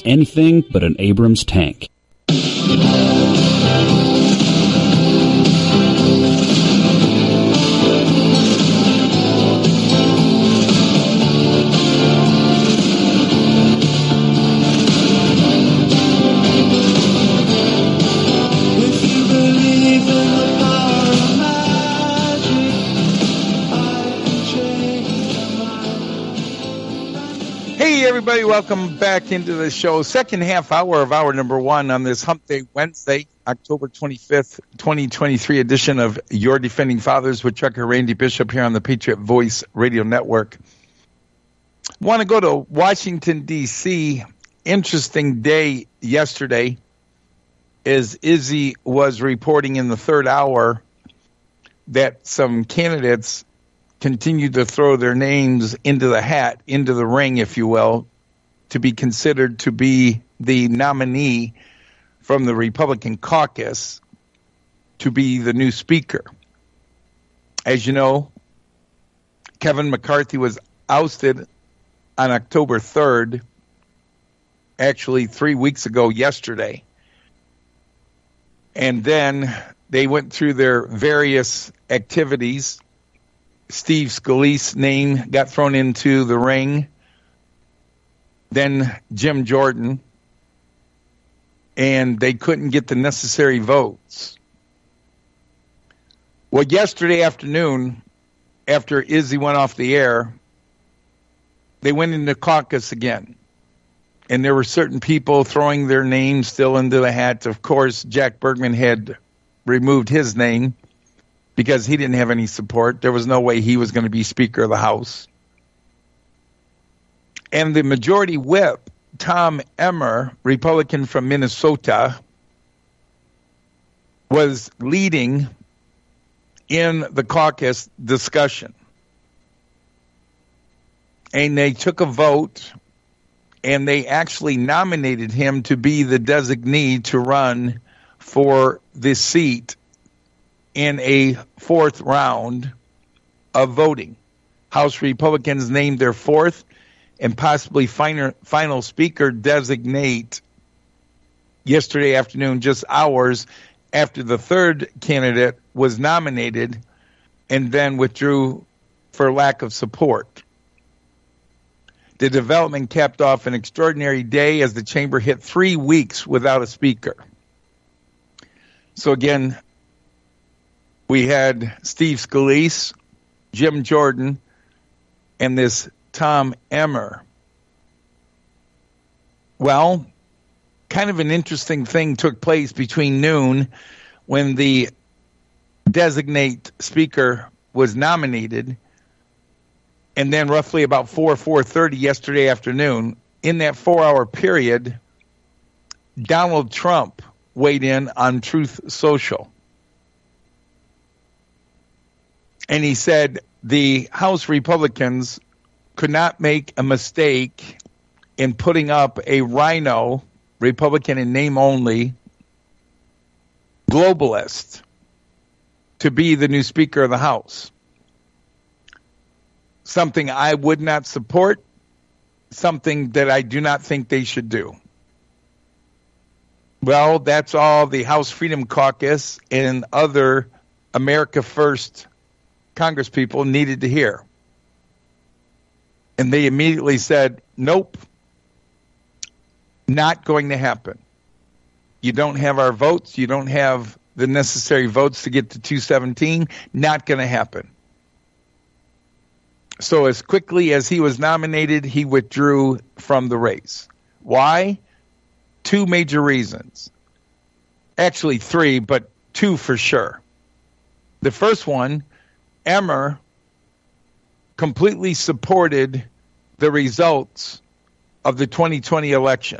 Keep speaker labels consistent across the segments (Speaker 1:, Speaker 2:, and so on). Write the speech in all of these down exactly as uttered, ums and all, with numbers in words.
Speaker 1: anything but an Abrams tank.
Speaker 2: Everybody, welcome back into the show. Second half hour of hour number one on this Hump Day Wednesday, October twenty-fifth, twenty twenty-three edition of Your Defending Fathers with Trucker Randy Bishop here on the Patriot Voice Radio Network. Want to go to Washington, D C Interesting day yesterday as Izzy was reporting in the third hour that some candidates continued to throw their names into the hat, into the ring, if you will, to be considered to be the nominee from the Republican caucus to be the new speaker. As you know, Kevin McCarthy was ousted on October third, actually three weeks ago yesterday. And then they went through their various activities. Steve Scalise's name got thrown into the ring. Then Jim Jordan. And they couldn't get the necessary votes. Well, yesterday afternoon, after Izzy went off the air, they went into caucus again. And there were certain people throwing their names still into the hat. Of course, Jack Bergman had removed his name because he didn't have any support. There was no way he was going to be Speaker of the House. And the majority whip, Tom Emmer, Republican from Minnesota, was leading in the caucus discussion. And they took a vote, and they actually nominated him to be the designee to run for the seat in a fourth round of voting. House Republicans named their fourth and possibly final, final speaker designate yesterday afternoon, just hours after the third candidate was nominated and then withdrew for lack of support. The development capped off an extraordinary day as the chamber hit three weeks without a speaker. So again, we had Steve Scalise, Jim Jordan, and this Tom Emmer. Well, kind of an interesting thing took place between noon when the designate speaker was nominated, and then roughly about four, four thirty yesterday afternoon. In that four-hour period, Donald Trump weighed in on Truth Social. And he said the House Republicans could not make a mistake in putting up a rhino, Republican in name only, globalist to be the new Speaker of the House. Something I would not support, something that I do not think they should do. Well, that's all the House Freedom Caucus and other America First Congresspeople needed to hear. And they immediately said, nope, not going to happen. You don't have our votes. You don't have the necessary votes to get to two seventeen. Not going to happen. So as quickly as he was nominated, he withdrew from the race. Why? Two major reasons. Actually three, but two for sure. The first one, Emmer completely supported the results of the twenty twenty election.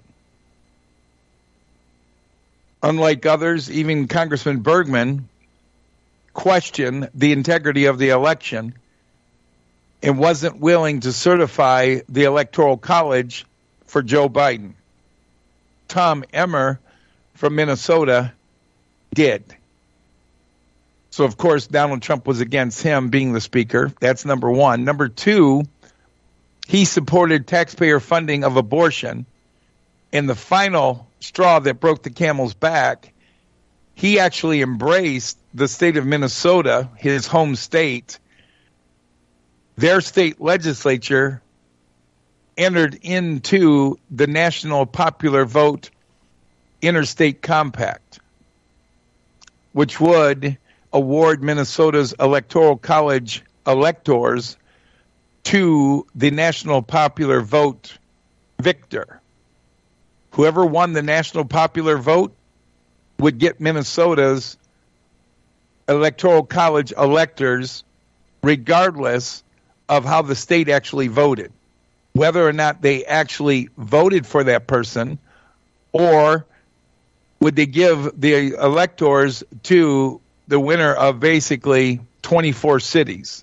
Speaker 2: Unlike others, even Congressman Bergman questioned the integrity of the election and wasn't willing to certify the Electoral College for Joe Biden. Tom Emmer from Minnesota did. So, of course, Donald Trump was against him being the speaker. That's number one. Number two, he supported taxpayer funding of abortion, And the final straw that broke the camel's back, he actually embraced the state of Minnesota, his home state. Their state legislature entered into the National Popular Vote Interstate Compact, which would award Minnesota's Electoral College electors to the National Popular Vote victor. Whoever won the National Popular Vote would get Minnesota's Electoral College electors regardless of how the state actually voted, whether or not they actually voted for that person, or would they give the electors to the winner of basically twenty-four cities.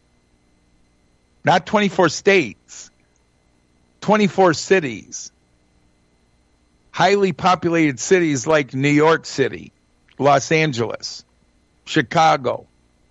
Speaker 2: Not twenty-four states, twenty-four cities. Highly populated cities like New York City, Los Angeles, Chicago,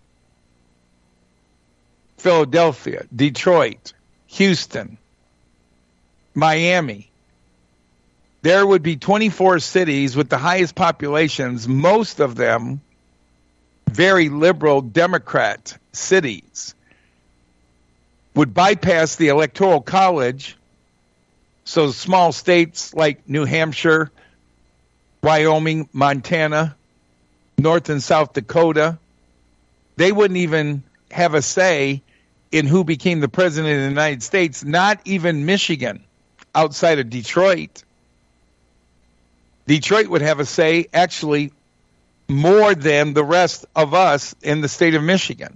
Speaker 2: Philadelphia, Detroit, Houston, Miami. There would be twenty-four cities with the highest populations, most of them very liberal Democrat cities, would bypass the Electoral College. So small states like New Hampshire, Wyoming, Montana, North and South Dakota, they wouldn't even have a say in who became the president of the United States, not even Michigan, outside of Detroit. Detroit would have a say, actually, more than the rest of us in the state of Michigan.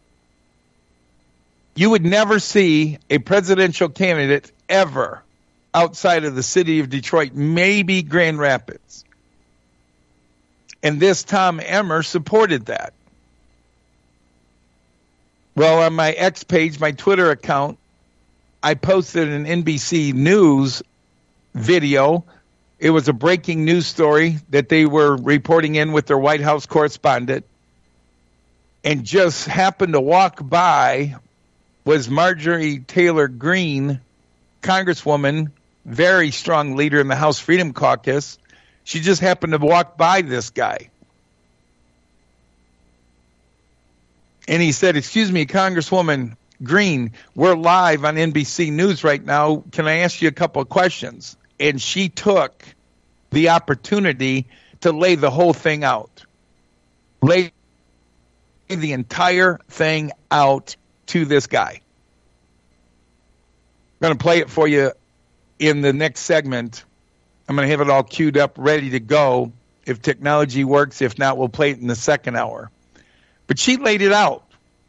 Speaker 2: You would never see a presidential candidate ever outside of the city of Detroit, maybe Grand Rapids. And this Tom Emmer supported that. Well, on my X page, my Twitter account, I posted an N B C News video. It was a breaking news story that they were reporting in with their White House correspondent. And just happened to walk by was Marjorie Taylor Greene, Congresswoman, very strong leader in the House Freedom Caucus. She just happened to walk by this guy. And he said, "Excuse me, Congresswoman Greene, we're live on N B C News right now. Can I ask you a couple of questions?" And she took the opportunity to lay the whole thing out. Lay the entire thing out to this guy. I'm going to play it for you in the next segment. I'm going to have it all queued up, ready to go. If technology works, if not, we'll play it in the second hour. But she laid it out.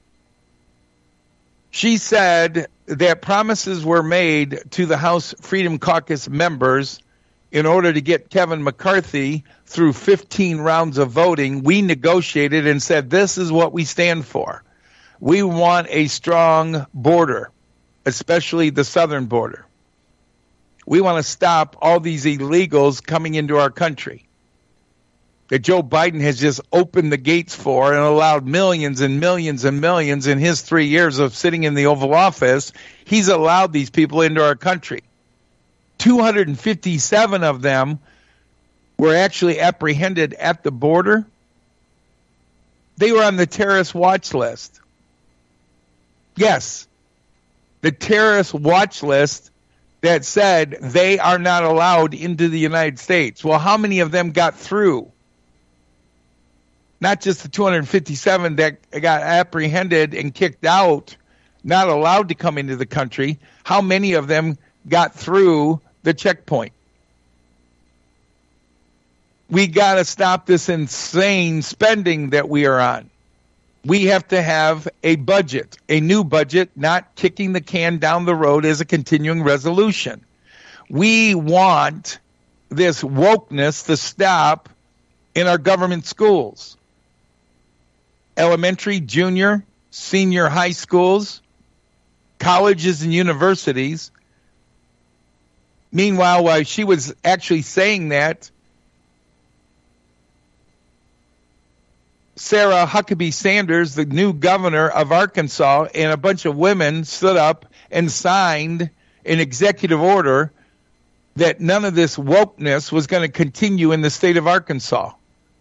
Speaker 2: She said that promises were made to the House Freedom Caucus members in order to get Kevin McCarthy through fifteen rounds of voting. We negotiated and said, this is what we stand for. We want a strong border, especially the southern border. We want to stop all these illegals coming into our country that Joe Biden has just opened the gates for and allowed millions and millions and millions in his three years of sitting in the Oval Office. He's allowed these people into our country. two hundred fifty-seven of them were actually apprehended at the border. They were on the terrorist watch list. Yes, the terrorist watch list that said they are not allowed into the United States. Well, how many of them got through? Not just the two hundred fifty-seven that got apprehended and kicked out, not allowed to come into the country. How many of them got through the checkpoint? We got to stop this insane spending that we are on. We have to have a budget, a new budget, not kicking the can down the road as a continuing resolution. We want this wokeness to stop in our government schools. Elementary, junior, senior high schools, colleges and universities. Meanwhile, while she was actually saying that, Sarah Huckabee Sanders, the new governor of Arkansas, and a bunch of women stood up and signed an executive order that none of this wokeness was going to continue in the state of Arkansas.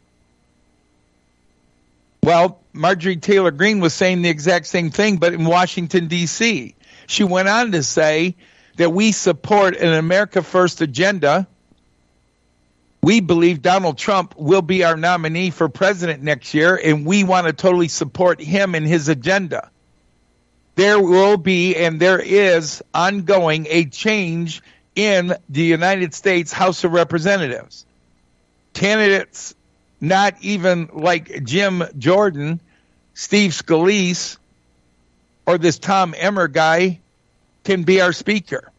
Speaker 2: Well, Marjorie Taylor Greene was saying the exact same thing, but in Washington, D C She went on to say that we support an America First agenda. We believe Donald Trump will be our nominee for president next year, and we want to totally support him and his agenda. There will be, and there is, ongoing a change in the United States House of Representatives. Candidates not even like Jim Jordan, Steve Scalise, or this Tom Emmer guy can be our speaker.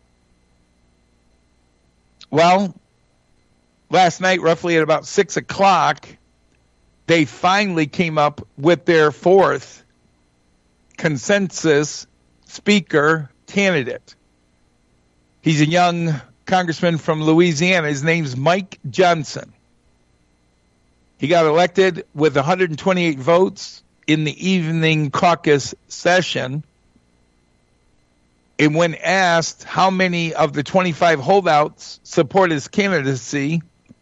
Speaker 2: Well, last night, roughly at about six o'clock, they finally came up with their fourth consensus speaker candidate. He's a young congressman from Louisiana. His name's Mike Johnson. He got elected with one hundred twenty-eight votes in the evening caucus session. And when asked how many of the twenty-five holdouts support his candidacy,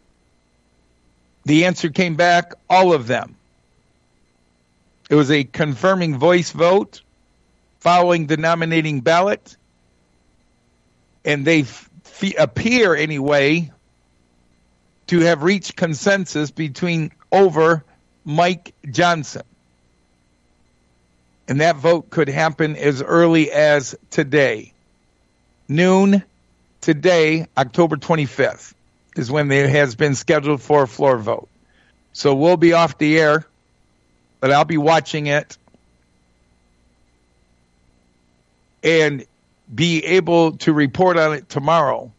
Speaker 2: the answer came back, all of them. It was a confirming voice vote following the nominating ballot. And they f- appear, anyway, to have reached consensus between over Mike Johnson. And that vote could happen as early as today. Noon today, October twenty-fifth, is when it has been scheduled for a floor vote. So we'll be off the air, but I'll be watching it and be able to report on it tomorrow.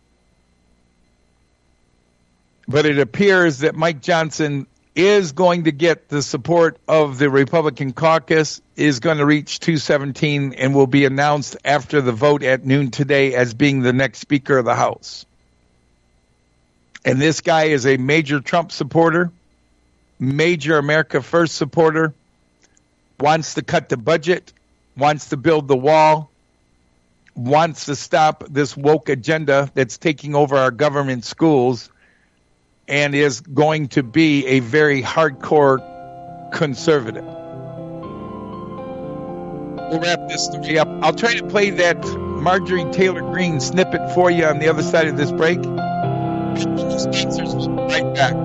Speaker 2: But it appears that Mike Johnson is going to get the support of the Republican caucus, is going to reach two seventeen, and will be announced after the vote at noon today as being the next Speaker of the House. And this guy is a major Trump supporter, major America First supporter, wants to cut the budget, wants to build the wall, wants to stop this woke agenda that's taking over our government schools, and is going to be a very hardcore conservative. We'll wrap this story up. I'll try to play that Marjorie Taylor Greene snippet for you on the other side of this break. Sponsors, we'll be right back.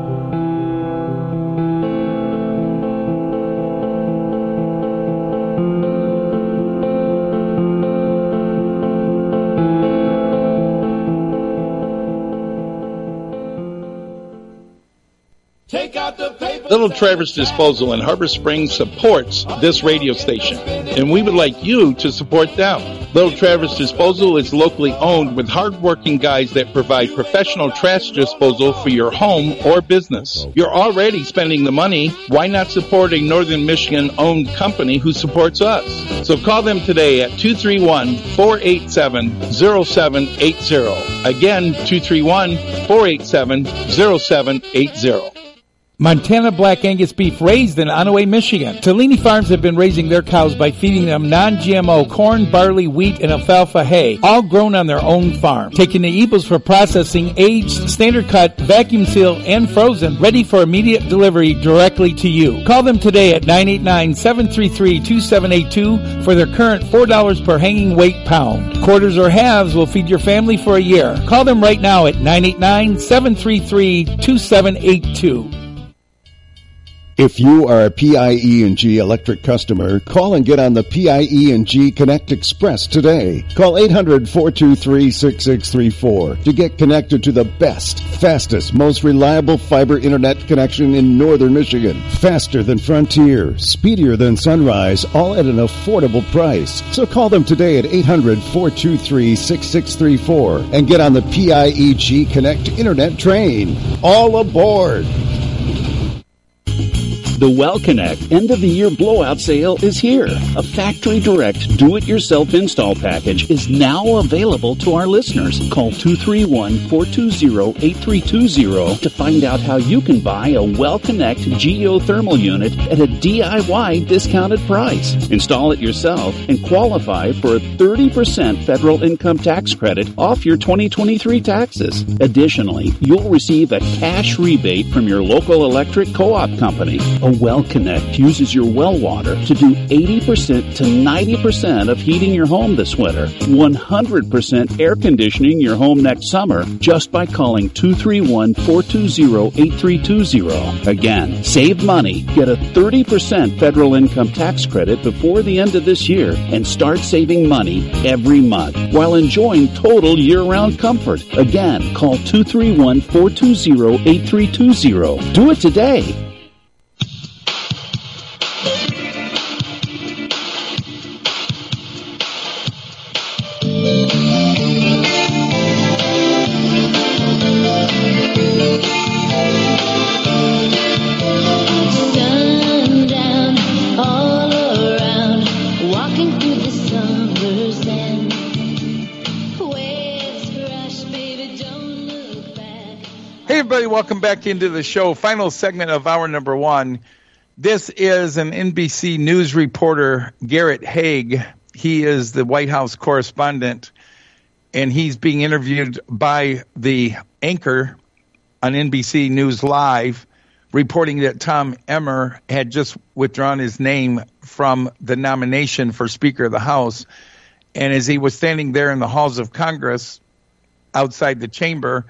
Speaker 3: Little Traverse Disposal in Harbor Springs supports this radio station, and we would like you to support them. Little Traverse Disposal is locally owned with hardworking guys that provide professional trash disposal for your home or business. You're already spending the money. Why not support a Northern Michigan-owned company who supports us? So call them today at two three one, four eight seven, zero seven eight zero. Again, two three one, four eight seven, zero seven eight zero.
Speaker 4: Montana Black Angus beef raised in Onaway, Michigan. Tellini Farms have been raising their cows by feeding them non-G M O corn, barley, wheat, and alfalfa hay, all grown on their own farm. Taking the eagles for processing, aged, standard cut, vacuum sealed, and frozen, ready for immediate delivery directly to you. Call them today at nine eight nine, seven three three, two seven eight two for their current four dollars per hanging weight pound. Quarters or halves will feed your family for a year. Call them right now at nine eight nine, seven three three, two seven eight two.
Speaker 5: If you are a P I E and G electric customer, call and get on the P I E and G Connect Express today. Call eight hundred, four two three, six six three four to get connected to the best, fastest, most reliable fiber internet connection in northern Michigan. Faster than Frontier, speedier than Sunrise, all at an affordable price. So call them today at eight hundred, four two three, six six three four and get on the P I E G Connect internet train. All aboard!
Speaker 1: The Well Connect end of the year blowout sale is here. A factory direct do-it-yourself install package is now available to our listeners. Call two three one, four two zero, eight three two zero to find out how you can buy a Well Connect geothermal unit at a D I Y discounted price. Install it yourself and qualify for a thirty percent federal income tax credit off your twenty twenty-three taxes. Additionally, you'll receive a cash rebate from your local electric co-op company. A Well Connect uses your well water to do eighty percent to ninety percent of heating your home this winter, one hundred percent air conditioning your home next summer, just by calling two three one, four two zero, eight three two zero. Again, save money, get a thirty percent federal income tax credit before the end of this year, and start saving money every month while enjoying total year-round comfort. Again, call two three one, four two zero, eight three two zero. Do it today.
Speaker 2: Hey, everybody, welcome back into the show. Final segment of hour number one. This is an N B C News reporter, Garrett Haig. He is the White House correspondent, and he's being interviewed by the anchor on N B C News Live, reporting that Tom Emmer had just withdrawn his name from the nomination for Speaker of the House. And as he was standing there in the halls of Congress outside the chamber,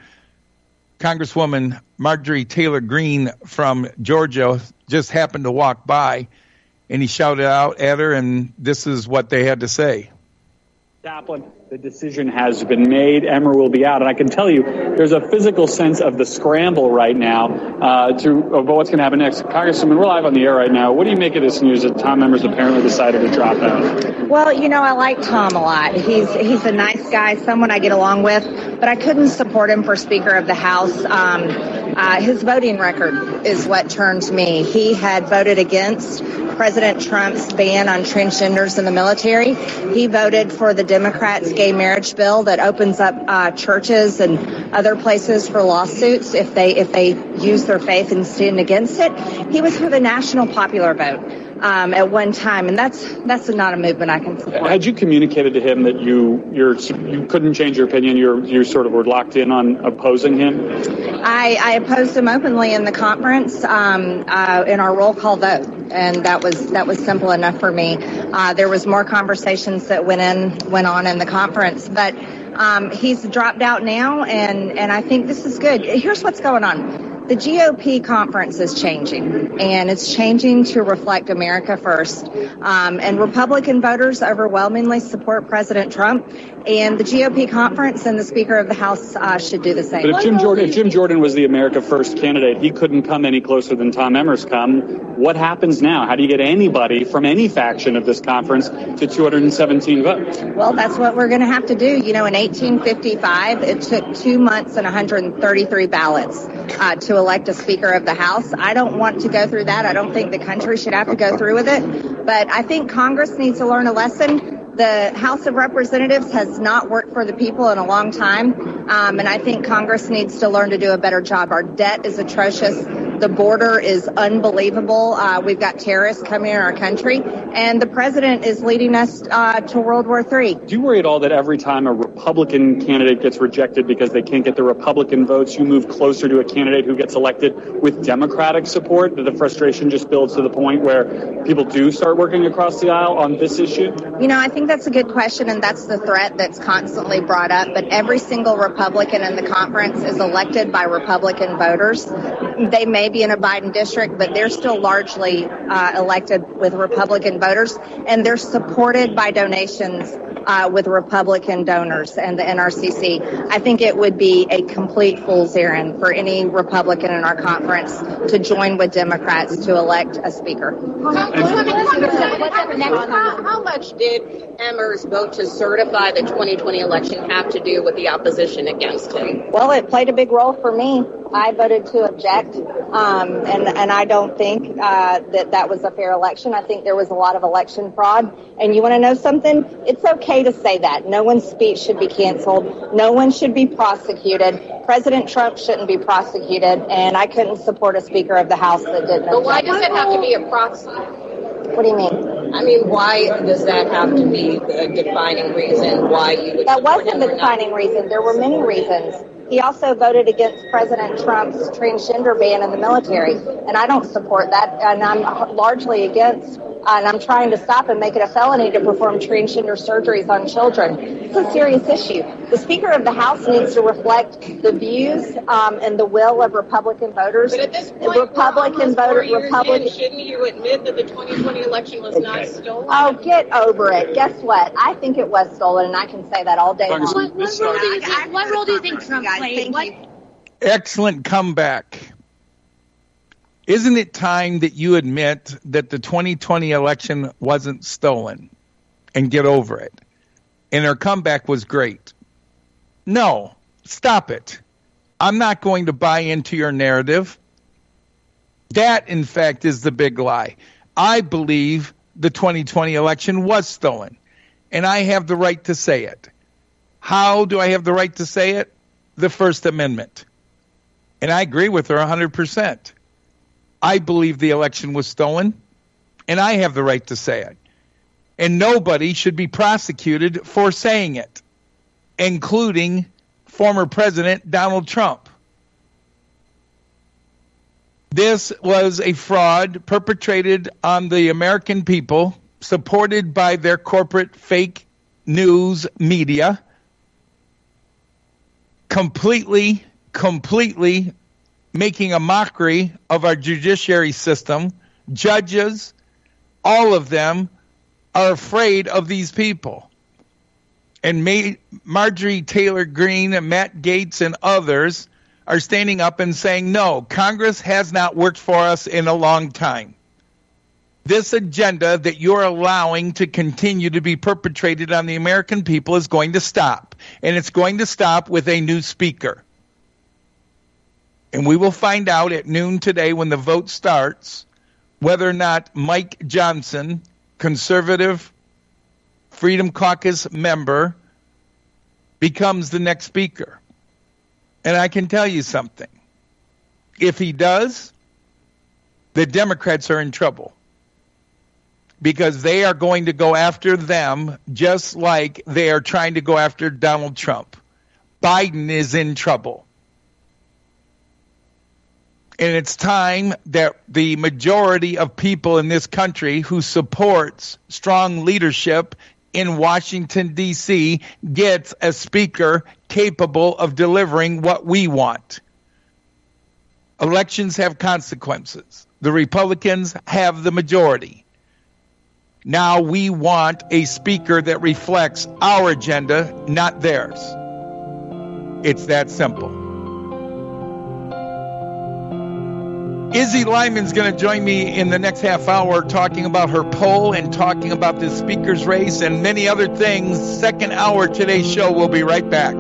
Speaker 2: Congresswoman Marjorie Taylor Greene from Georgia just happened to walk by, and he shouted out at her, and this is what they had to say.
Speaker 6: Chaplain, the decision has been made. Emmer will be out. And I can tell you, there's a physical sense of the scramble right now uh, to of what's going to happen next. Congresswoman, we're live on the air right now. What do you make of this news that Tom Emmer's apparently decided to drop out?
Speaker 7: Well, you know, I like Tom a lot. He's he's a nice guy, someone I get along with, but I couldn't support him for Speaker of the House. Um, uh, his voting record is what turned me. He had voted against President Trump's ban on transgenders in the military. He voted for the Democrats' gay marriage bill that opens up uh, churches and other places for lawsuits if they if they use their faith and stand against it. He was for the national popular vote um, at one time, and that's that's not a movement I can support.
Speaker 6: Had you communicated to him that you you're you couldn't change your opinion? You're you sort of were locked in on opposing him.
Speaker 7: I, I opposed him openly in the conference um, uh, in our roll call vote, and that was that was simple enough for me. Uh, there was more conversations that went in went on in the conference, but um, he's dropped out now, and and I think this is good. Here's what's going on. The G O P conference is changing, and it's changing to reflect America first. Um, and Republican voters overwhelmingly support President Trump, and the G O P conference and the Speaker of the House uh, should do the same.
Speaker 6: But if Jim Jordan, if Jim Jordan was the America First candidate, he couldn't come any closer than Tom Emmer's come. What happens now? How do you get anybody from any faction of this conference to two hundred seventeen votes?
Speaker 7: Well, that's what we're going to have to do. You know, in eighteen fifty-five, it took two months and one hundred thirty-three ballots uh, to elect a Speaker of the House. I don't want to go through that. I don't think the country should have to go through with it. But I think Congress needs to learn a lesson. The House of Representatives has not worked for the people in a long time, um, and I think Congress needs to learn to do a better job. Our debt is atrocious. The border is unbelievable. Uh, we've got terrorists coming in our country, and the president is leading us uh, to World War Three.
Speaker 6: Do you worry at all that every time a Republican candidate gets rejected because they can't get the Republican votes, you move closer to a candidate who gets elected with Democratic support, that the frustration just builds to the point where people do start working across the aisle on this issue?
Speaker 7: You know, I think that's a good question, and that's the threat that's constantly brought up. But every single Republican in the conference is elected by Republican voters. They may be in a Biden district, but they're still largely uh, elected with Republican voters, and they're supported by donations uh, with Republican donors and the N R C C. I think it would be a complete fool's errand for any Republican in our conference to join with Democrats to elect a speaker.
Speaker 8: How, how much did Emmer's vote to certify the twenty twenty election have to do with the opposition against him?
Speaker 7: Well, it played a big role for me. I voted to object, um, and, and I don't think uh, that that was a fair election. I think there was a lot of election fraud. And you want to know something? It's okay to say that. No one's speech should be canceled. No one should be prosecuted. President Trump shouldn't be prosecuted. And I couldn't support a Speaker of the House that didn't object.
Speaker 8: But why does it have to be a proxy?
Speaker 7: What do you mean?
Speaker 8: I mean, why does that have to be a defining reason why you would
Speaker 7: That
Speaker 8: support
Speaker 7: wasn't the
Speaker 8: him or not?
Speaker 7: defining reason. There were many reasons. He also voted against President Trump's transgender ban in the military, and I don't support that, and I'm largely against, uh, and I'm trying to stop and make it a felony to perform transgender surgeries on children. It's a serious issue. The Speaker of the House needs to reflect the views um, and the will of Republican voters.
Speaker 8: But at this point,
Speaker 7: Republican
Speaker 8: we're
Speaker 7: voter,
Speaker 8: almost four years
Speaker 7: Republican.
Speaker 8: in. Shouldn't you admit that the twenty twenty election was not stolen?
Speaker 7: Oh, get over it. Guess what? I think it was stolen, and I can say that all day long.
Speaker 9: What, what role do you think? What role do you think Trump played? What?
Speaker 2: Excellent comeback. Isn't it time that you admit that the twenty twenty election wasn't stolen and get over it? And her comeback was great. No, stop it. I'm not going to buy into your narrative. That, in fact, is the big lie. I believe the twenty twenty election was stolen, and I have the right to say it. How do I have the right to say it? The First Amendment. And I agree with her one hundred percent. I believe the election was stolen, and I have the right to say it. And nobody should be prosecuted for saying it, including former President Donald Trump. This was a fraud perpetrated on the American people, supported by their corporate fake news media, completely, completely making a mockery of our judiciary system. Judges, all of them, are afraid of these people. And May, Marjorie Taylor Greene and Matt Gaetz and others are standing up and saying, no, Congress has not worked for us in a long time. This agenda that you're allowing to continue to be perpetrated on the American people is going to stop. And it's going to stop with a new speaker. And we will find out at noon today when the vote starts whether or not Mike Johnson, conservative Freedom Caucus member, becomes the next speaker. And I can tell you something. If he does, the Democrats are in trouble, because they are going to go after them just like they are trying to go after Donald Trump. Biden is in trouble. And it's time that the majority of people in this country who supports strong leadership in Washington, D C gets a speaker capable of delivering what we want. Elections have consequences. The Republicans have the majority. Now we want a speaker that reflects our agenda, not theirs. It's that simple. Izzy Lyman's going to join me in the next half hour talking about her poll and talking about the speaker's race and many other things. Second hour today's show. We'll be right back.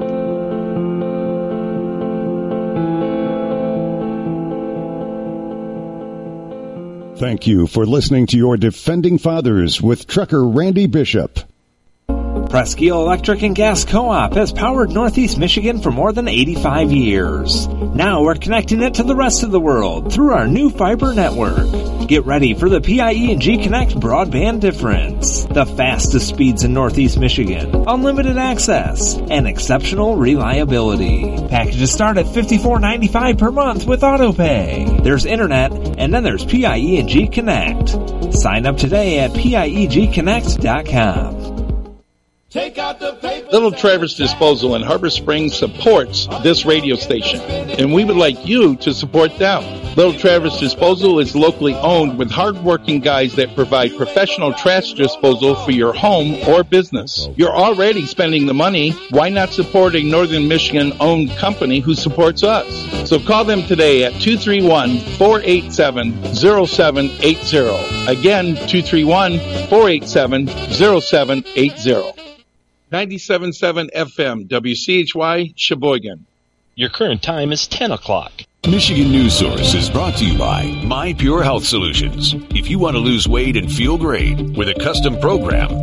Speaker 5: Thank you for listening to your Defending Fathers with Trucker Randy Bishop.
Speaker 10: Presque Electric and Gas Co-op has powered Northeast Michigan for more than eighty-five years. Now we're connecting it to the rest of the world through our new fiber network. Get ready for the P I E and G Connect broadband difference. The fastest speeds in Northeast Michigan, unlimited access, and exceptional reliability. Packages start at fifty-four ninety-five per month with AutoPay. There's internet, and then there's P I E and G Connect. Sign up today at P I E G connect dot com.
Speaker 3: Take out the paper. Little Traverse Disposal in Harbor Springs supports this radio station, and we would like you to support them. Little Traverse Disposal is locally owned with hardworking guys that provide professional trash disposal for your home or business. You're already spending the money. Why not support a Northern Michigan-owned company who supports us? So call them today at two three one, four eight seven, zero seven eight zero. Again, two three one, four eight seven, zero seven eight zero. ninety-seven point seven F M, W C H Y, Sheboygan.
Speaker 11: Your current time is ten o'clock. Michigan News Source is brought to you by My Pure Health Solutions. If you want to lose weight and feel great with a custom program,